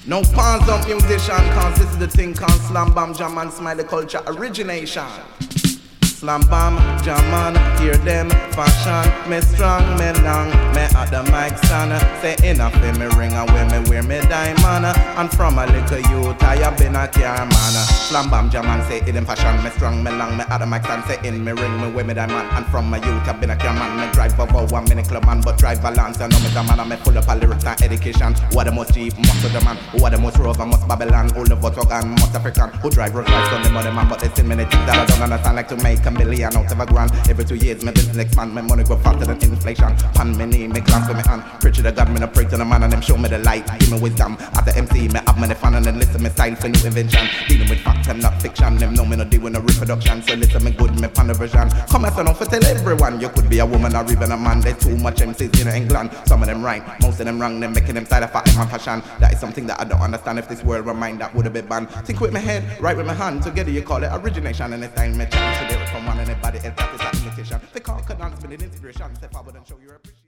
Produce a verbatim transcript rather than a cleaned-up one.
No pawns up musician, cause this is the thing called Slam Bam Jam and Smiley Culture origination. Slam Bam Jam man, hear them fashion. Me strong, me long, me at the mic stand. Say enough in me ring and when me wear me diamond. And from a little youth I have been a car man. Slam Bam Jam man, say it in fashion. Me strong, me long, me at the mic stand. Say in me ring, me wear me diamond. And from my youth I been a car man. Me drive about one minute club man, but drive balance. And know me the man and me full up a lyrics and education. Who are the most cheap, most of the man. Who are the most rough and most Babylon. All the Votogan, most African. Who drive road lights on the money man, but they still many things that I don't understand. Like to make a million out of a grand. Every two years my business expand. My money go faster than inflation. Pan me knee, me glance with me hand. Preach to the God, me no pray to the man. And them show me the light, give me wisdom. As the M C, me have many fun. And then listen me style for new invention. Dealing with facts and not fiction. Them know me no deal with no reproduction. So listen me good, me pan the version. Come as I know for tell everyone. You could be a woman or even a man. There's too much M Cs in England. Some of them right, most of them wrong. Them making them side of fact in my fashion. That is something that I don't understand. If this world were mine, that would have been banned. Think with my head, right with my hand. Together you call it origination. And it's time me challenge to do it from one anybody else. That is that imitation. They can't dance with an inspiration. Step forward and show your appreciation.